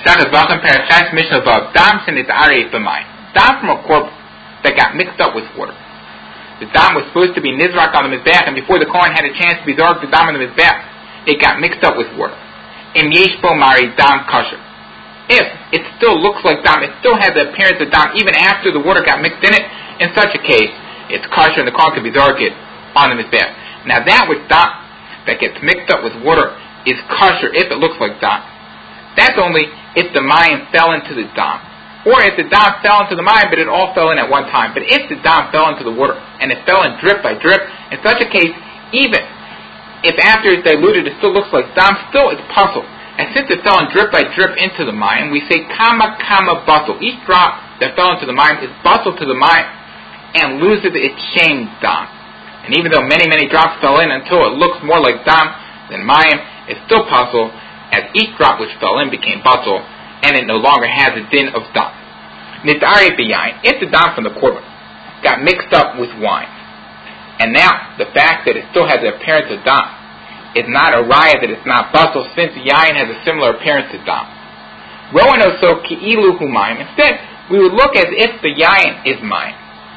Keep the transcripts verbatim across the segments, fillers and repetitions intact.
Mesachas Bachim Parashas Mishnah Vav Dam Shenitare B'Mayim. Dam from a korban that got mixed up with water. The dam was supposed to be nizrak on the mizbeach, and before the kohen had a chance to be zarg the dam on the mizbeach, it got mixed up with water. Im yesh bo mari dam kosher. If it still looks like dam, it still had the appearance of dam even after the water got mixed in it, in such a case, it's kosher and the kohen could be zarg it on the mizbeach. Now that which dam that gets mixed up with water is kosher if it looks like dam. That's only if the mayim fell into the dam. Or if the dam fell into the mayim, but it all fell in at one time. But if the dam fell into the water, and it fell in drip by drip, in such a case, even if after it's diluted it still looks like dam, still it's puzzle. And since it fell in drip by drip into the mayim, we say kama kama bustle. Each drop that fell into the mayim is bustle to the mayim and loses its shame dam. And even though many, many drops fell in until it looks more like dam than mayim, it's still puzzle, as each drop which fell in became bustle, and it no longer has a din of dam. Nitare b'yayin, if the dam from the korban got mixed up with wine, and now the fact that it still has the appearance of dam is not a raya that it's not bustle, since yayin has a similar appearance to dam. Rowan also ki'ilu hu mayim. Instead, we would look as if the yayin is mayim.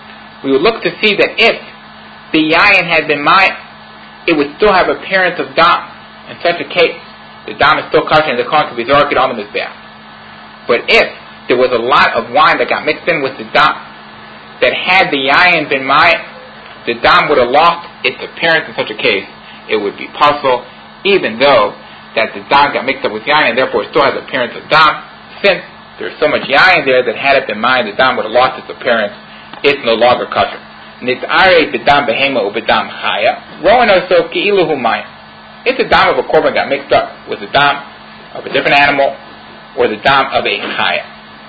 We would look to see that if the yayin had been mayim, it would still have appearance of dam. In such a case, the dam is still kosher and the kohen could be zarged on the mizbeach. But if there was a lot of wine that got mixed in with the dam, that had the yayin been mayim, the dam would have lost its appearance. In such a case, it would be puzzle, even though that the dam got mixed up with yayin, and therefore it still has the appearance of dam. Since there's so much yayin there that had it been mayim, the dam would have lost its appearance. It's no longer kosher. Nitare b'dam behema u'b'dam chaya. Rowan also ki'ilu hu mayim. If the dam of a korban got mixed up with the dam of a different animal or the dam of a chaya.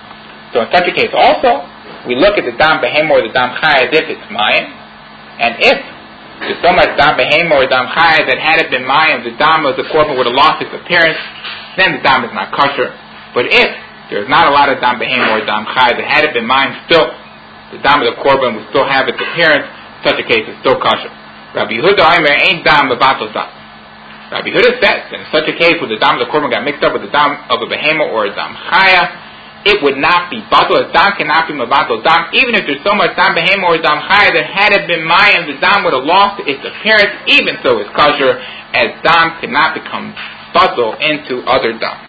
So in such a case also, we look at the dam behema or the dam chaya as if it's mayim. And if there's so much dam behema or dam chaya that had it been mayim, the dam of the korban would have lost its appearance, then the dam is not kosher. But if there's not a lot of dam behema or dam chaya that had it been mayim, still the dam of the korban would still have its appearance. In such a case, it's still kosher. Rabbi Yehuda Omer ain't dam levatel dam. Rabbi Yehuda says, in such a case where the dam of the korban got mixed up with the dam of a behema or a dam chaya, it would not be batal. A dam cannot be mevatel dam, even if there's so much dam behema or dam chaya that had it been mayim, the dam would have lost its appearance. Even so, it's kosher, as dam cannot become batal into other dam.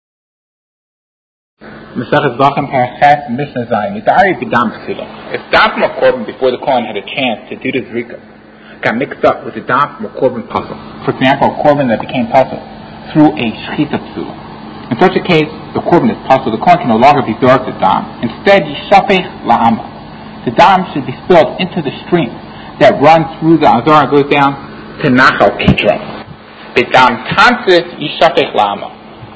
Mesachas Bachim Parashas Mishnah Zayin. Nitare b'dam psulim. If dam from a korban before the kohen had a chance to do the zrika got mixed up with the dam from a korban puzzle. For example, a korban that became puzzle through a shchita psula. In such a case, the korban is puzzle. The kohen can no longer be dark the dam. Instead, yishafech la'ama. The dam should be spilled into the stream that runs through the azar and goes down to Nachal Kidron. The dam tansis yishafech la'ama.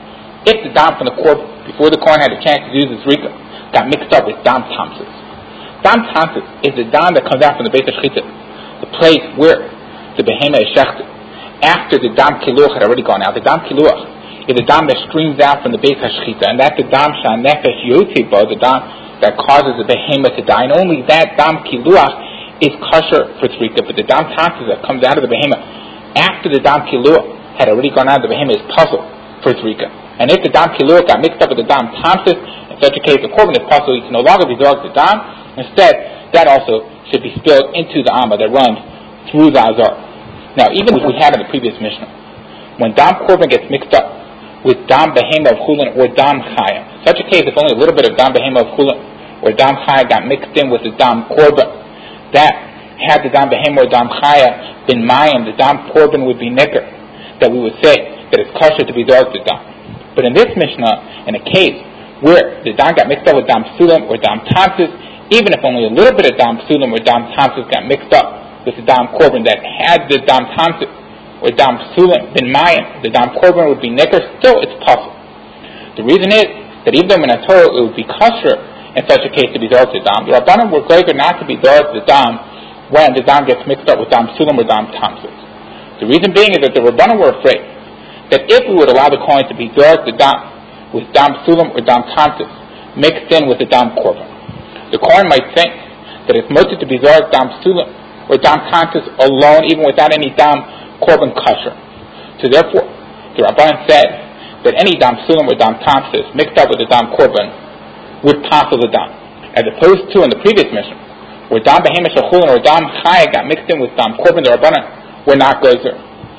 If the dam from the korban before the kohen had a chance to do the zrika got mixed up with dam tansis. Dam tansis is the dam that comes out from the beit shchita, the place where the behema is shechted, after the dam kiluach had already gone out. The dam kiluach is the dam that streams out from the beit hashchita, and that's the dam shanefesh yotziba, the dam that causes the behema to die. And only that dam kiluach is kosher for tzrika, but the dam tansis that comes out of the behema after the dam kiluach had already gone out of the behema is puzzle for tzrika. And if the dam kiluach got mixed up with the dam tansis, in such a case the korban is puzzle, you can no longer be dogged the dam. Instead, that also should be spilled into the amma that runs through the azar. Now, even if we had in the previous Mishnah, when dam korban gets mixed up with dam behema of chulin or dam chaya, such a case, if only a little bit of dam behema of chulin or dam chaya got mixed in with the dam korban, that had the dam behema or dam chaya been mayim, the dam korban would be nicker, that we would say that it's kosher to be dark the dam. But in this Mishnah, in a case where the dam got mixed up with dam sulam or dam tansis, even if only a little bit of dam psulim or dam tansis got mixed up with the dam korban, that had the dam tansis or dam psulim been mayim, the dam korban would be nicker, still it's possible. The reason is that even though in a Torah it would be kosher in such a case to be dark the dam, the Rabbanim were greater not to be dark the dam when the dam gets mixed up with dam psulim or dam tansis. The reason being is that the Rabbanim were afraid that if we would allow the kohen to be dark the dam with dam psulim or dam tansis mixed in with the dam korban, the kohen might think that it's mutter to be zarg dam psulim or dam tansis alone, even without any dam korban kosher. So therefore, the Rabbanan said that any dam sulam or dam tamsis mixed up with the dam korban would passel the dam, as opposed to in the previous mission, where dam behemish or chulin or dam chaya got mixed in with dam korban the rabbanan were not gozer.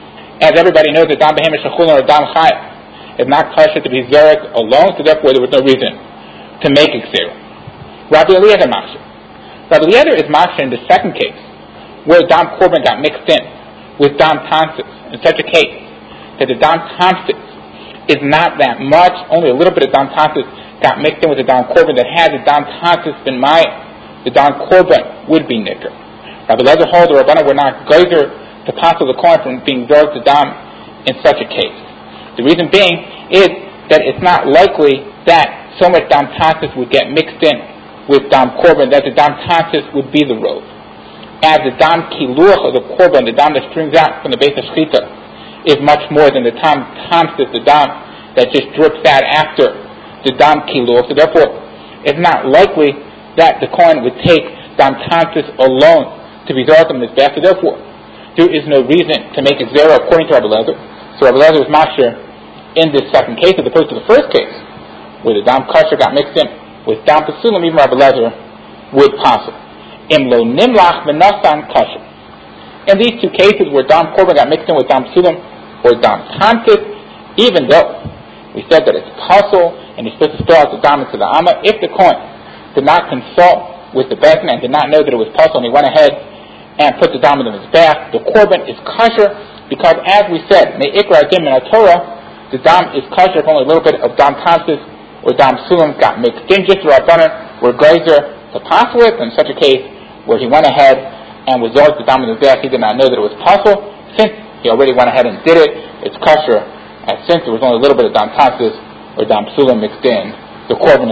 As everybody knows, that dam behemish or chulin or dam chaya is not kosher to be zerek alone, so therefore there was no reason to make it zero. Rabbi Eliezer machshir. Rabbi Eliezer is machshir in the second case, where dam korban got mixed in with dam tamsis. In such a case, that the dam tamsis is not that much, only a little bit of dam tamsis got mixed in with the dam korban, that had the dam tamsis been maya, the dam korban would be nicker. Rabbi Eliezer holds the rabbanan were not geyser to passel the corn from being zerek to dam in such a case. The reason being is that it's not likely that so much dam tamsis would get mixed in with dam korban that the dam tamsis would be the road. As the dam kiluach of the korban, the dam that springs out from the base of shchita, is much more than the dam tamsis, the dam that just drips out after the dam kiluach. So therefore, it's not likely that the kohen would take dam tamsis alone to be zerek on this bath. So therefore, there is no reason to make it zero according to Rabbi Eliezer. So Rabbi Eliezer was mashir in this second case, as opposed to the first case, where the dam kosher got mixed in with dam pesulim. Even Rabbi Eliezer would passel. Imlo nimlach v'nasan kosher. In these two cases where dam korban got mixed in with dam pesulim or dam tamsis, even though we said that it's passel and he's supposed to spill out the dam into the amma, if the kohen did not consult with the bezdin and did not know that it was passel, and he went ahead and put the dam in his bath, the korban is kosher, because as we said, me'ikra adim min Torah, the dam is kosher if only a little bit of dam tamsis or dam sulam got mixed in. Just the rabbanan were geyser to pass with. In such a case where he went ahead and was zerek the dam in his bath, he did not know that it was passel. Since he already went ahead and did it, it's kosher. And since there was only a little bit of dam tamsis or dam sulam mixed in, the korban